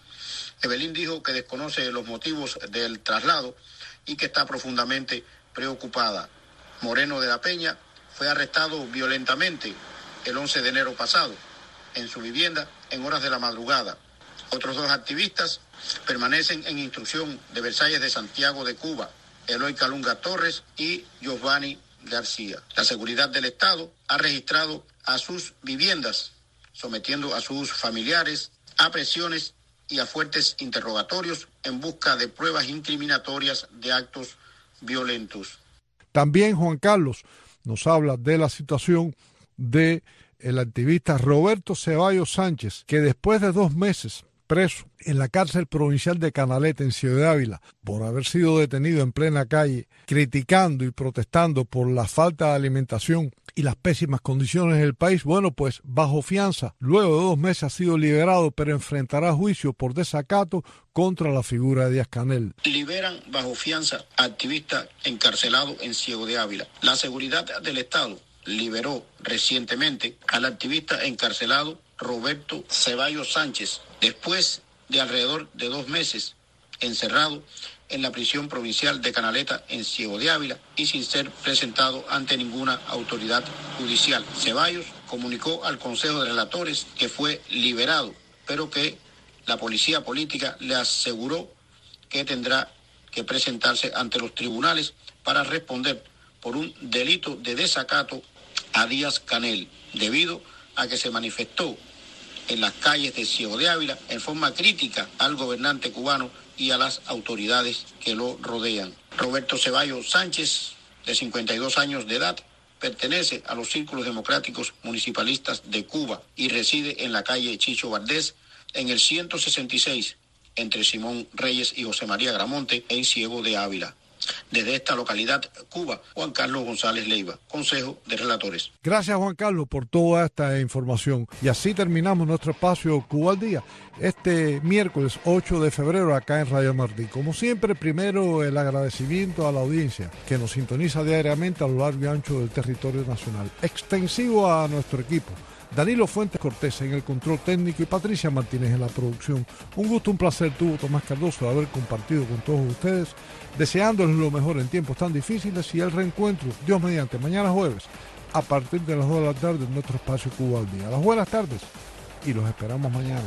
Evelyn dijo que desconoce los motivos del traslado y que está profundamente preocupada. Moreno de la Peña fue arrestado violentamente el 11 de enero pasado en su vivienda en horas de la madrugada. Otros 2 activistas permanecen en instrucción de Versalles de Santiago de Cuba, Eloy Calunga Torres y Giovanni García. La Seguridad del Estado ha registrado a sus viviendas, sometiendo a sus familiares a presiones y a fuertes interrogatorios en busca de pruebas incriminatorias de actos violentos. También Juan Carlos nos habla de la situación de el activista Roberto Ceballos Sánchez, que después de 2 meses preso en la cárcel provincial de Canaleta, en Ciego de Ávila, por haber sido detenido en plena calle, criticando y protestando por la falta de alimentación y las pésimas condiciones del país, bueno, pues bajo fianza, luego de 2 meses ha sido liberado, pero enfrentará juicio por desacato contra la figura de Díaz-Canel. Liberan bajo fianza a activista encarcelado en Ciego de Ávila. La Seguridad del Estado liberó recientemente al activista encarcelado Roberto Ceballos Sánchez, después de alrededor de 2 meses encerrado en la prisión provincial de Canaleta, en Ciego de Ávila, y sin ser presentado ante ninguna autoridad judicial. Ceballos comunicó al Consejo de Relatores que fue liberado, pero que la policía política le aseguró que tendrá que presentarse ante los tribunales para responder por un delito de desacato a Díaz-Canel, debido a que se manifestó en las calles de Ciego de Ávila en forma crítica al gobernante cubano y a las autoridades que lo rodean. Roberto Ceballos Sánchez, de 52 años de edad, pertenece a los círculos democráticos municipalistas de Cuba y reside en la calle Chicho Valdés, en el 166, entre Simón Reyes y José María Gramonte, en Ciego de Ávila. Desde esta localidad, Cuba, Juan Carlos González Leiva, Consejo de Relatores. Gracias, Juan Carlos, por toda esta información. Y así terminamos nuestro espacio Cuba al Día, este miércoles 8 de febrero acá en Radio Martí. Como siempre, primero el agradecimiento a la audiencia que nos sintoniza diariamente a lo largo y ancho del territorio nacional. Extensivo a nuestro equipo, Danilo Fuentes Cortés en el control técnico y Patricia Martínez en la producción. Un gusto, un placer tuvo Tomás Cardoso de haber compartido con todos ustedes, deseándoles lo mejor en tiempos tan difíciles y el reencuentro, Dios mediante, mañana jueves, a partir de las 2 de la tarde en nuestro espacio Cuba al Día. Las buenas tardes y los esperamos mañana.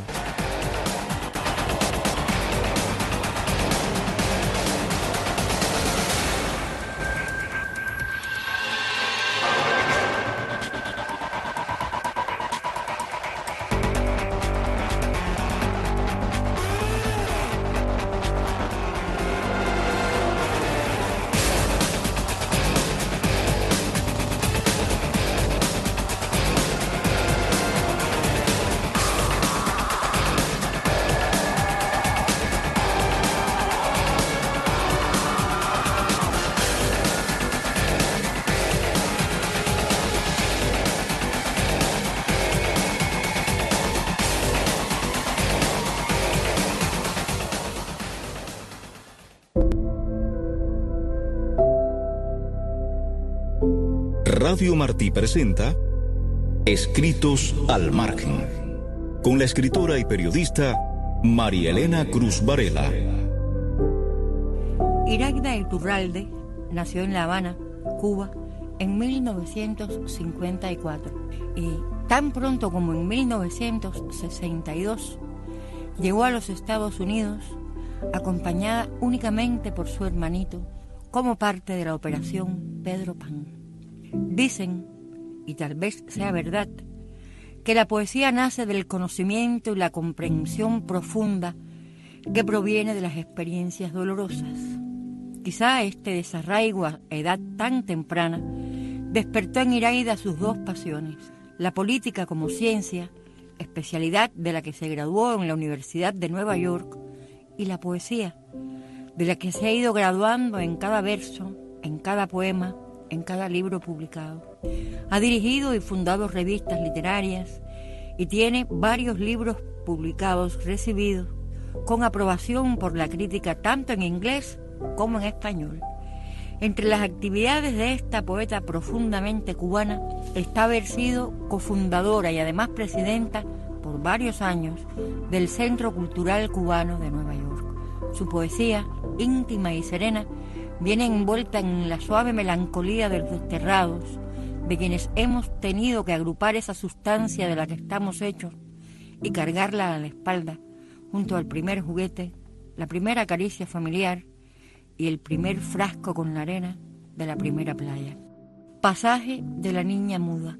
Radio Martí presenta Escritos al Margen, con la escritora y periodista María Elena Cruz Varela. Iraida Iturralde nació en La Habana, Cuba, en 1954 y tan pronto como en 1962 llegó a los Estados Unidos acompañada únicamente por su hermanito como parte de la Operación Pedro Pan. Dicen, y tal vez sea verdad, que la poesía nace del conocimiento y la comprensión profunda que proviene de las experiencias dolorosas. Quizá este desarraigo a edad tan temprana despertó en Iraida sus dos pasiones: la política como ciencia, especialidad de la que se graduó en la Universidad de Nueva York, y la poesía, de la que se ha ido graduando en cada verso, en cada poema, en cada libro publicado. Ha dirigido y fundado revistas literarias y tiene varios libros publicados recibidos con aprobación por la crítica tanto en inglés como en español. Entre las actividades de esta poeta profundamente cubana está haber sido cofundadora y además presidenta por varios años del Centro Cultural Cubano de Nueva York. Su poesía, íntima y serena, viene envuelta en la suave melancolía de los desterrados, de quienes hemos tenido que agrupar esa sustancia de la que estamos hechos y cargarla a la espalda, junto al primer juguete, la primera caricia familiar y el primer frasco con la arena de la primera playa. Pasaje de la niña muda.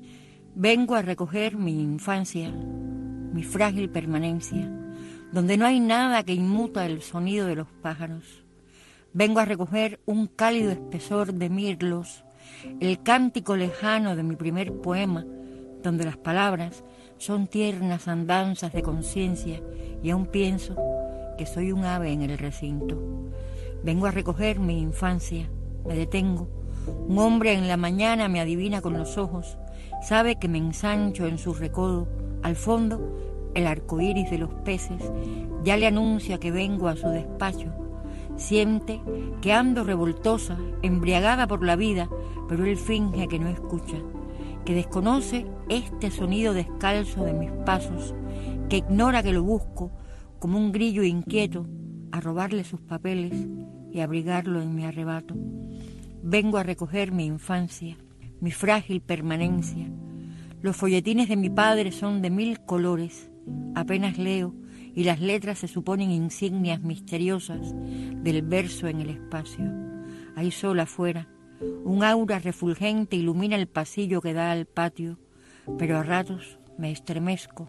Vengo a recoger mi infancia, mi frágil permanencia, donde no hay nada que inmuta el sonido de los pájaros. Vengo a recoger un cálido espesor de mirlos, el cántico lejano de mi primer poema, donde las palabras son tiernas andanzas de conciencia y aún pienso que soy un ave en el recinto. Vengo a recoger mi infancia, me detengo. Un hombre en la mañana me adivina con los ojos, sabe que me ensancho en su recodo. Al fondo, el arco iris de los peces ya le anuncia que vengo a su despacho. Siente que ando revoltosa, embriagada por la vida, pero él finge que no escucha, que desconoce este sonido descalzo de mis pasos, que ignora que lo busco como un grillo inquieto a robarle sus papeles y abrigarlo en mi arrebato. Vengo a recoger mi infancia, mi frágil permanencia. Los folletines de mi padre son de 1000 colores, apenas leo y las letras se suponen insignias misteriosas del verso en el espacio. Hay sol afuera, un aura refulgente ilumina el pasillo que da al patio, pero a ratos me estremezco.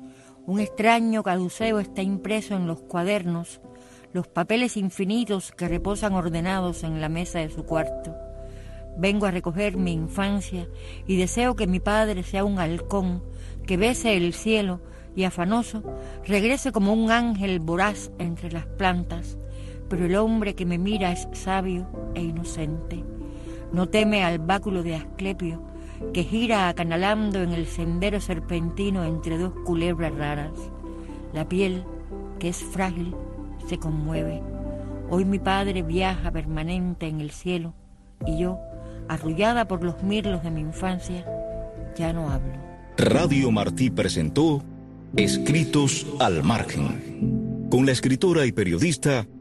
Un extraño caduceo está impreso en los cuadernos, los papeles infinitos que reposan ordenados en la mesa de su cuarto. Vengo a recoger mi infancia y deseo que mi padre sea un halcón, que bese el cielo y afanoso regrese como un ángel voraz entre las plantas, pero el hombre que me mira es sabio e inocente. No teme al báculo de Asclepio, que gira acanalando en el sendero serpentino entre dos culebras raras. La piel, que es frágil, se conmueve. Hoy mi padre viaja permanente en el cielo y yo, arrullada por los mirlos de mi infancia, ya no hablo. Radio Martí presentó Escritos al Margen, con la escritora y periodista